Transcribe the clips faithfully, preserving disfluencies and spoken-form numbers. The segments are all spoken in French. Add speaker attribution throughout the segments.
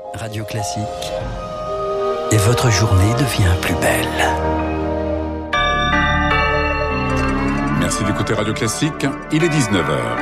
Speaker 1: Radio Classique. Et votre journée devient plus belle.
Speaker 2: Merci d'écouter Radio Classique. Il est dix-neuf heures.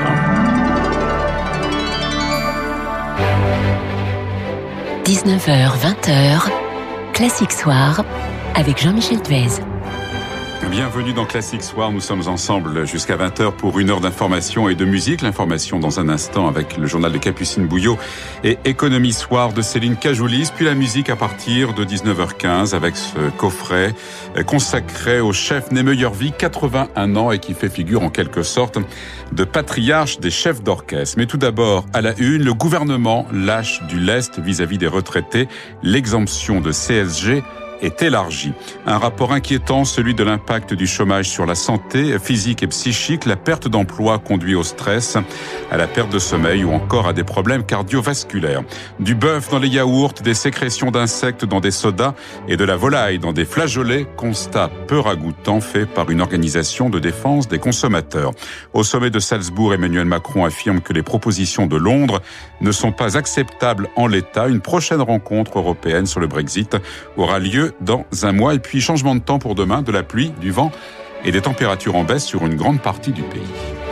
Speaker 3: dix-neuf heures, vingt heures, Classique Soir, avec Jean-Michel Duez.
Speaker 2: Bienvenue dans Classique Soir, nous sommes ensemble jusqu'à vingt heures pour une heure d'information et de musique. L'information dans un instant avec le journal de Capucine Bouillot et Économie Soir de Céline Cajoulis. Puis la musique à partir de dix-neuf heures quinze avec ce coffret consacré au chef né meilleure vie, quatre-vingt-un ans et qui fait figure en quelque sorte de patriarche des chefs d'orchestre. Mais tout d'abord, à la une, le gouvernement lâche du lest vis-à-vis des retraités. L'exemption de C S G est élargi. Un rapport inquiétant, celui de l'impact du chômage sur la santé physique et psychique. La perte d'emploi conduit au stress, à la perte de sommeil ou encore à des problèmes cardiovasculaires. Du bœuf dans les yaourts, des sécrétions d'insectes dans des sodas et de la volaille dans des flageolets. Constat peu ragoûtant fait par une organisation de défense des consommateurs. Au sommet de Salzbourg, Emmanuel Macron affirme que les propositions de Londres ne sont pas acceptables en l'état. Une prochaine rencontre européenne sur le Brexit aura lieu dans un mois. Et puis changement de temps pour demain, de la pluie, du vent et des températures en baisse sur une grande partie du pays.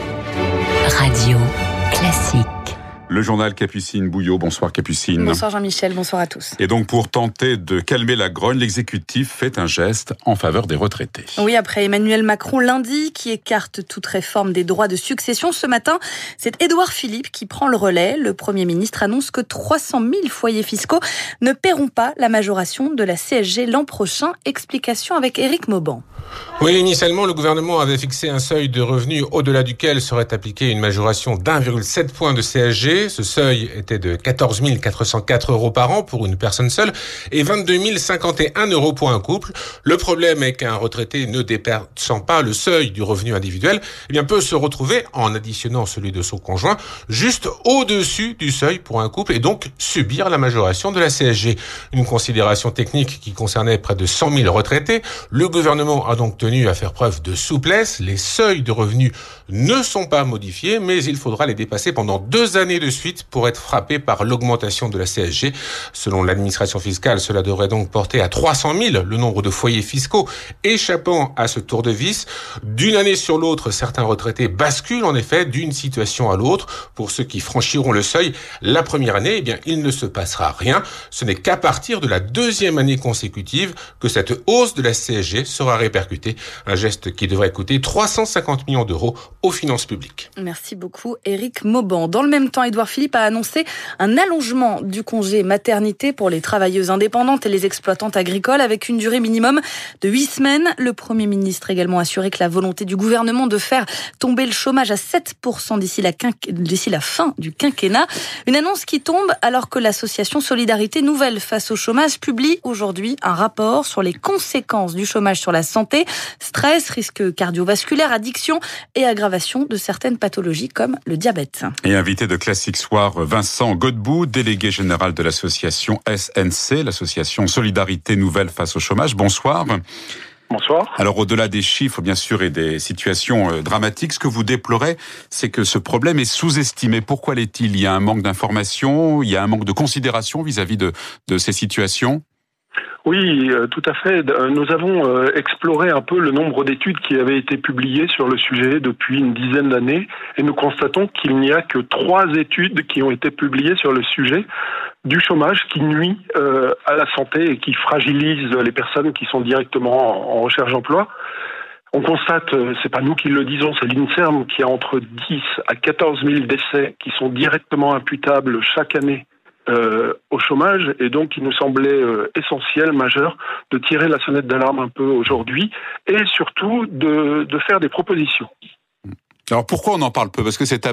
Speaker 3: Radio Classique.
Speaker 2: Le journal Capucine Bouillot. Bonsoir Capucine.
Speaker 4: Bonsoir Jean-Michel, bonsoir à tous.
Speaker 2: Et donc pour tenter de calmer la grogne, l'exécutif fait un geste en faveur des retraités.
Speaker 4: Oui, après Emmanuel Macron lundi qui écarte toute réforme des droits de succession, ce matin, c'est Édouard Philippe qui prend le relais. Le Premier ministre annonce que trois cent mille foyers fiscaux ne paieront pas la majoration de la C S G l'an prochain. Explication avec Éric Mauban.
Speaker 5: Oui, initialement, le gouvernement avait fixé un seuil de revenus au-delà duquel serait appliquée une majoration d'un virgule sept point de C S G. Ce seuil était de quatorze mille quatre cent quatre euros par an pour une personne seule et vingt-deux mille cinquante et un euros pour un couple. Le problème est qu'un retraité ne dépassant pas le seuil du revenu individuel, eh bien, peut se retrouver, en additionnant celui de son conjoint, juste au-dessus du seuil pour un couple et donc subir la majoration de la C S G. Une considération technique qui concernait près de cent mille retraités. Le gouvernement a donc tenu à faire preuve de souplesse. Les seuils de revenus ne sont pas modifiés, mais il faudra les dépasser pendant deux années de suite pour être frappé par l'augmentation de la C S G. Selon l'administration fiscale, cela devrait donc porter à trois cent mille le nombre de foyers fiscaux échappant à ce tour de vis. D'une année sur l'autre, certains retraités basculent en effet d'une situation à l'autre. Pour ceux qui franchiront le seuil, la première année, eh bien, il ne se passera rien. Ce n'est qu'à partir de la deuxième année consécutive que cette hausse de la C S G sera répercutée. Un geste qui devrait coûter trois cent cinquante millions d'euros aux finances publiques.
Speaker 4: Merci beaucoup Éric Mauban. Dans le même temps, Édouard Philippe a annoncé un allongement du congé maternité pour les travailleuses indépendantes et les exploitantes agricoles avec une durée minimum de huit semaines. Le Premier ministre a également assuré que la volonté du gouvernement de faire tomber le chômage à sept pour cent d'ici la, quinqu... d'ici la fin du quinquennat. Une annonce qui tombe alors que l'association Solidarité Nouvelle face au chômage publie aujourd'hui un rapport sur les conséquences du chômage sur la santé. Stress, risque cardiovasculaire, addiction et aggravation de certaines pathologies comme le diabète.
Speaker 2: Et invité de Classique Soir, Vincent Godbout, délégué général de l'association S N C, l'association Solidarité Nouvelle face au chômage. Bonsoir.
Speaker 6: Bonsoir.
Speaker 2: Alors au-delà des chiffres bien sûr et des situations euh, dramatiques, ce que vous déplorez, c'est que ce problème est sous-estimé. Pourquoi l'est-il ? Il y a un manque d'information, il y a un manque de considération vis-à-vis de, de ces situations ?
Speaker 6: Oui, euh, tout à fait. Nous avons euh, exploré un peu le nombre d'études qui avaient été publiées sur le sujet depuis une dizaine d'années et nous constatons qu'il n'y a que trois études qui ont été publiées sur le sujet du chômage qui nuit euh, à la santé et qui fragilise les personnes qui sont directement en recherche d'emploi. On constate, c'est pas nous qui le disons, c'est l'INSERM qui a entre dix à quatorze mille décès qui sont directement imputables chaque année Euh, au chômage, et donc il nous semblait euh, essentiel, majeur, de tirer la sonnette d'alarme un peu aujourd'hui et surtout de, de faire des propositions.
Speaker 2: Alors pourquoi on en parle peu ? Parce que c'est tabou ?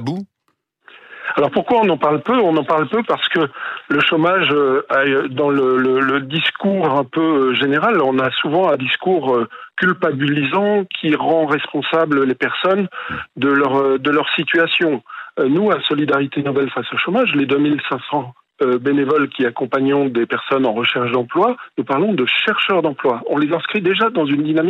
Speaker 6: Alors pourquoi on en parle peu ? On en parle peu parce que le chômage, euh, dans le, le, le discours un peu général, on a souvent un discours euh, culpabilisant qui rend responsables les personnes de leur, de leur situation. Euh, nous, à Solidarité Nouvelle face au chômage, les deux mille cinq cents bénévoles qui accompagnons des personnes en recherche d'emploi, nous parlons de chercheurs d'emploi. On les inscrit déjà dans une dynamique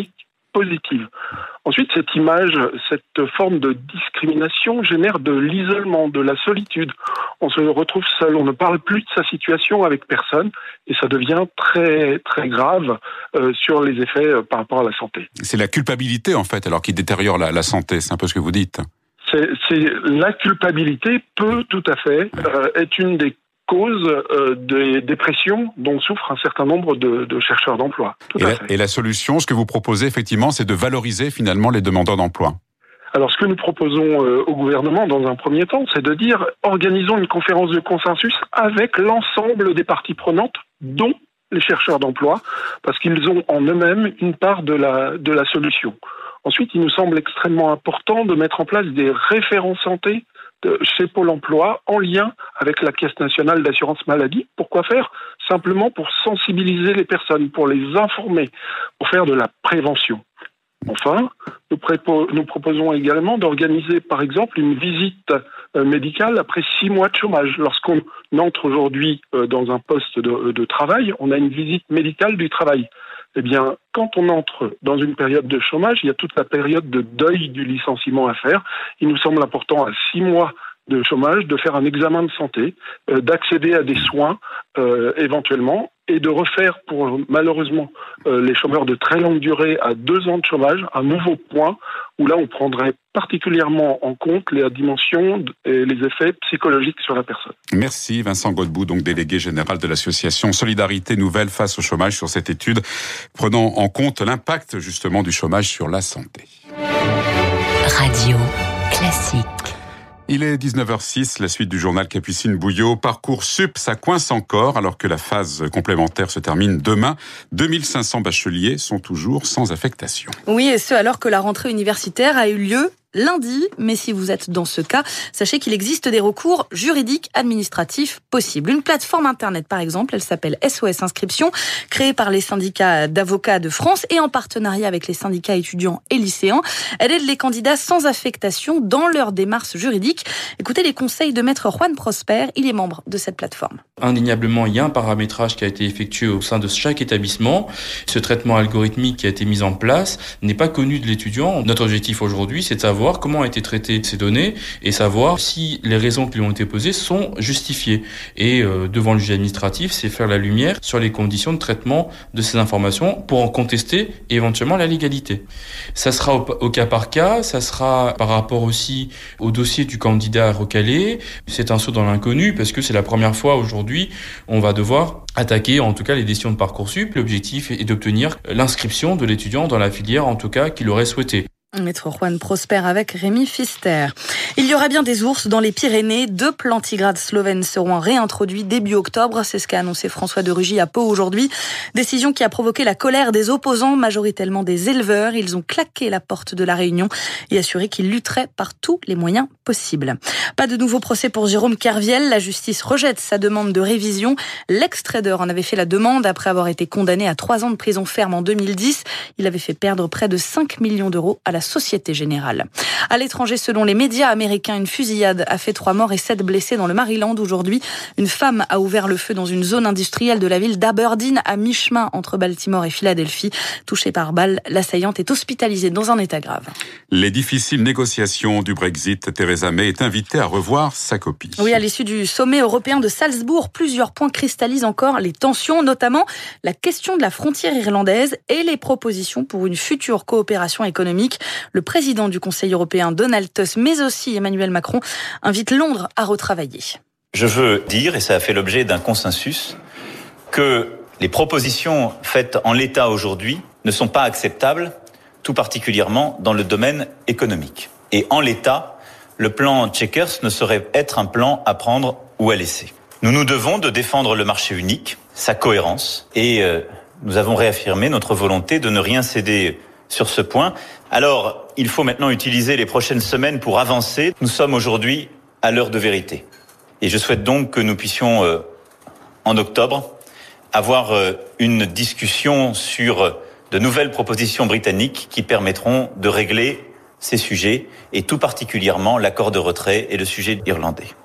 Speaker 6: positive. Ensuite, cette image, cette forme de discrimination génère de l'isolement, de la solitude. On se retrouve seul, on ne parle plus de sa situation avec personne et ça devient très très grave euh, sur les effets euh, par rapport à la santé.
Speaker 2: C'est la culpabilité en fait, alors qui détériore la, la santé, c'est un peu ce que vous dites.
Speaker 6: C'est, c'est la culpabilité peut tout à fait euh, être une des causes euh, des dépressions dont souffrent un certain nombre de, de chercheurs d'emploi. Tout
Speaker 2: et,
Speaker 6: à
Speaker 2: la,
Speaker 6: fait.
Speaker 2: et la solution, ce que vous proposez effectivement, c'est de valoriser finalement les demandeurs d'emploi.
Speaker 6: Alors, ce que nous proposons euh, au gouvernement dans un premier temps, c'est de dire organisons une conférence de consensus avec l'ensemble des parties prenantes, dont les chercheurs d'emploi, parce qu'ils ont en eux-mêmes une part de la, de la solution. Ensuite, il nous semble extrêmement important de mettre en place des référents santé de, chez Pôle emploi en lien avec la Caisse nationale d'assurance maladie. Pourquoi faire ? Simplement pour sensibiliser les personnes, pour les informer, pour faire de la prévention. Enfin, nous, prépo- nous proposons également d'organiser, par exemple, une visite euh, médicale après six mois de chômage. Lorsqu'on entre aujourd'hui euh, dans un poste de, de travail, on a une visite médicale du travail. Eh bien, quand on entre dans une période de chômage, il y a toute la période de deuil du licenciement à faire. Il nous semble important, à six mois de chômage, de faire un examen de santé, euh, d'accéder à des soins euh, éventuellement, et de refaire pour malheureusement euh, les chômeurs de très longue durée à deux ans de chômage, un nouveau point où là on prendrait particulièrement en compte la dimension et les effets psychologiques sur la personne.
Speaker 2: Merci Vincent Godbout, donc délégué général de l'association Solidarité Nouvelle face au chômage, sur cette étude prenant en compte l'impact justement du chômage sur la santé.
Speaker 3: Radio Classique.
Speaker 2: Il est dix-neuf heures six, la suite du journal Capucine Bouillot. Parcoursup, ça coince encore alors que la phase complémentaire se termine demain. deux mille cinq cents bacheliers sont toujours sans affectation.
Speaker 4: Oui, et ce alors que la rentrée universitaire a eu lieu lundi, mais si vous êtes dans ce cas, sachez qu'il existe des recours juridiques administratifs possibles. Une plateforme internet, par exemple, elle s'appelle S O S Inscription, créée par les syndicats d'avocats de France et en partenariat avec les syndicats étudiants et lycéens. Elle aide les candidats sans affectation dans leur démarche juridique. Écoutez les conseils de maître Juan Prosper, il est membre de cette plateforme.
Speaker 7: Indéniablement, il y a un paramétrage qui a été effectué au sein de chaque établissement. Ce traitement algorithmique qui a été mis en place n'est pas connu de l'étudiant. Notre objectif aujourd'hui, c'est de savoir comment ont été traitées ces données et savoir si les raisons qui lui ont été posées sont justifiées. Et euh, devant le juge administratif, c'est faire la lumière sur les conditions de traitement de ces informations pour en contester et éventuellement la légalité. Ça sera au, au cas par cas, ça sera par rapport aussi au dossier du candidat recalé. C'est un saut dans l'inconnu parce que c'est la première fois aujourd'hui on va devoir attaquer en tout cas les décisions de Parcoursup. L'objectif est d'obtenir l'inscription de l'étudiant dans la filière en tout cas qu'il aurait souhaité.
Speaker 4: Maître Juan Prosper avec Rémi Pfister. Il y aura bien des ours dans les Pyrénées. Deux plantigrades slovènes seront réintroduits début octobre. C'est ce qu'a annoncé François de Rugy à Pau aujourd'hui. Décision qui a provoqué la colère des opposants, majoritairement des éleveurs. Ils ont claqué la porte de la réunion et assuré qu'ils lutteraient par tous les moyens possibles. Pas de nouveau procès pour Jérôme Kerviel. La justice rejette sa demande de révision. L'ex-trader en avait fait la demande après avoir été condamné à trois ans de prison ferme en deux mille dix. Il avait fait perdre près de cinq millions d'euros à la Société Générale. À l'étranger, selon les médias américains, une fusillade a fait trois morts et sept blessés dans le Maryland aujourd'hui. Une femme a ouvert le feu dans une zone industrielle de la ville d'Aberdeen, à mi-chemin entre Baltimore et Philadelphie. Touchée par balle, l'assaillante est hospitalisée dans un état grave.
Speaker 2: Les difficiles négociations du Brexit, Theresa May est invitée à revoir sa copie.
Speaker 4: Oui, à l'issue du sommet européen de Salzbourg, plusieurs points cristallisent encore les tensions, notamment la question de la frontière irlandaise et les propositions pour une future coopération économique. Le président du Conseil européen, Donald Tusk, mais aussi Emmanuel Macron, invite Londres à retravailler.
Speaker 8: Je veux dire, et ça a fait l'objet d'un consensus, que les propositions faites en l'état aujourd'hui ne sont pas acceptables, tout particulièrement dans le domaine économique. Et en l'état, le plan Chequers ne saurait être un plan à prendre ou à laisser. Nous nous devons de défendre le marché unique, sa cohérence, et euh, nous avons réaffirmé notre volonté de ne rien céder sur ce point. Alors, il faut maintenant utiliser les prochaines semaines pour avancer. Nous sommes aujourd'hui à l'heure de vérité. Et je souhaite donc que nous puissions, euh, en octobre, avoir euh, une discussion sur euh, de nouvelles propositions britanniques qui permettront de régler ces sujets, et tout particulièrement l'accord de retrait et le sujet irlandais.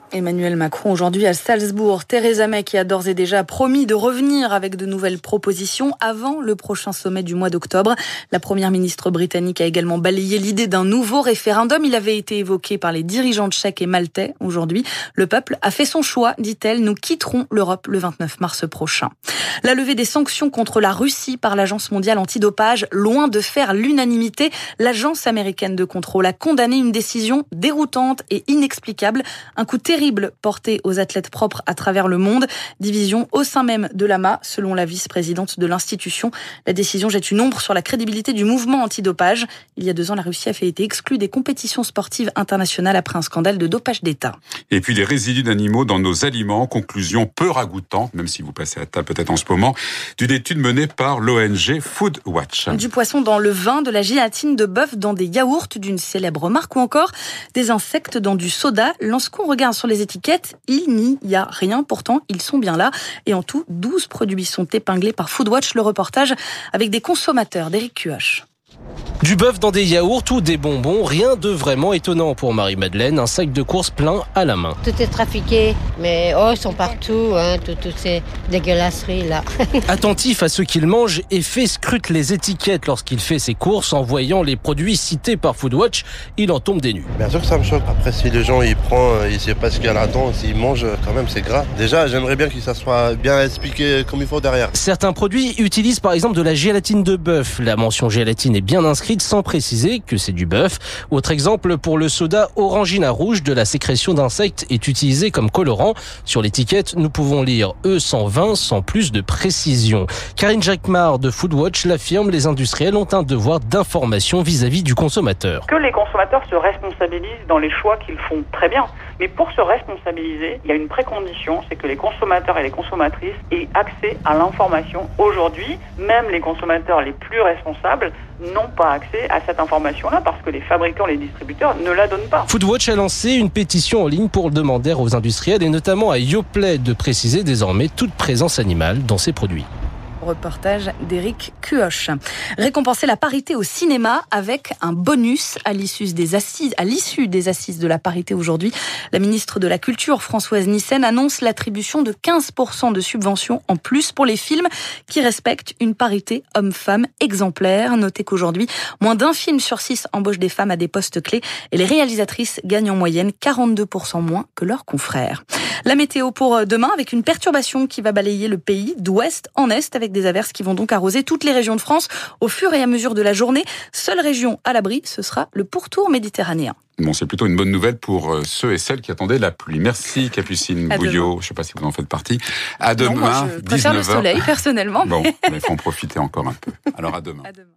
Speaker 4: Emmanuel Macron aujourd'hui à Salzbourg. Theresa May qui a d'ores et déjà promis de revenir avec de nouvelles propositions avant le prochain sommet du mois d'octobre. La première ministre britannique a également balayé l'idée d'un nouveau référendum. Il avait été évoqué par les dirigeants tchèques et maltais aujourd'hui. Le peuple a fait son choix, dit-elle. Nous quitterons l'Europe le vingt-neuf mars prochain. La levée des sanctions contre la Russie par l'Agence mondiale antidopage, loin de faire l'unanimité, l'agence américaine de contrôle a condamné une décision déroutante et inexplicable. Un coup terrible porté aux athlètes propres à travers le monde. Division au sein même de l'A M A, selon la vice-présidente de l'institution. La décision jette une ombre sur la crédibilité du mouvement antidopage. Il y a deux ans, la Russie a fait été exclue des compétitions sportives internationales après un scandale de dopage d'État.
Speaker 2: Et puis les résidus d'animaux dans nos aliments. Conclusion peu ragoûtante, même si vous passez à table peut-être en ce moment, d'une étude menée par l'O N G Food Watch.
Speaker 4: Du poisson dans le vin, de la gélatine de bœuf dans des yaourts d'une célèbre marque ou encore des insectes dans du soda. Lorsqu'on regarde sur les étiquettes, il n'y a rien. Pourtant, ils sont bien là. Et en tout, douze produits sont épinglés par Foodwatch. Le reportage avec des consommateurs d'Éric Cuoche.
Speaker 9: Du bœuf dans des yaourts ou des bonbons, rien de vraiment étonnant pour Marie-Madeleine, un sac de course plein à la main.
Speaker 10: Tout est trafiqué, mais oh, ils sont partout, hein, toutes tout ces dégueulasseries là.
Speaker 9: Attentif à ce qu'il mange, Effet scrute les étiquettes lorsqu'il fait ses courses. En voyant les produits cités par Foodwatch, il en tombe des nues.
Speaker 11: Bien sûr que ça me choque. Après, si les gens ils prennent, ils ne savent pas ce qu'il y a là-dedans, s'ils mangent, quand même c'est gras. Déjà, j'aimerais bien que ça soit bien expliqué comme il faut derrière.
Speaker 9: Certains produits utilisent par exemple de la gélatine de bœuf. La mention gélatine est bien inscrite sans préciser que c'est du bœuf. Autre exemple, pour le soda Orangina rouge, de la sécrétion d'insectes est utilisée comme colorant. Sur l'étiquette, nous pouvons lire E cent vingt sans plus de précision. Karine Jacquemart de Foodwatch l'affirme, les industriels ont un devoir d'information vis-à-vis du consommateur.
Speaker 12: Que les consommateurs se responsabilisent dans les choix qu'ils font, très bien. Mais pour se responsabiliser, il y a une précondition, c'est que les consommateurs et les consommatrices aient accès à l'information. Aujourd'hui, même les consommateurs les plus responsables n'ont pas accès à cette information-là parce que les fabricants, les distributeurs ne la donnent pas.
Speaker 9: Foodwatch a lancé une pétition en ligne pour demander aux industriels et notamment à Yoplait de préciser désormais toute présence animale dans ses produits.
Speaker 4: Reportage d'Éric Cuoche. Récompenser la parité au cinéma avec un bonus à l'issue des assises, à l'issue des assises de la parité aujourd'hui. La ministre de la Culture, Françoise Nyssen, annonce l'attribution de quinze pour cent de subventions en plus pour les films qui respectent une parité homme-femme exemplaire. Notez qu'aujourd'hui, moins d'un film sur six embauche des femmes à des postes clés et les réalisatrices gagnent en moyenne quarante-deux pour cent moins que leurs confrères. La météo pour demain avec une perturbation qui va balayer le pays d'ouest en est avec des averses qui vont donc arroser toutes les régions de France au fur et à mesure de la journée. Seule région à l'abri, ce sera le pourtour méditerranéen.
Speaker 2: Bon, c'est plutôt une bonne nouvelle pour ceux et celles qui attendaient la pluie. Merci Capucine
Speaker 4: à
Speaker 2: Bouillot.
Speaker 4: Demain.
Speaker 2: Je ne sais pas si vous en faites partie. À demain,
Speaker 4: non, moi je préfère
Speaker 2: dix-neuf heures.
Speaker 4: Le soleil, personnellement.
Speaker 2: Bon, il faut en profiter encore un peu. Alors à demain.
Speaker 4: À demain.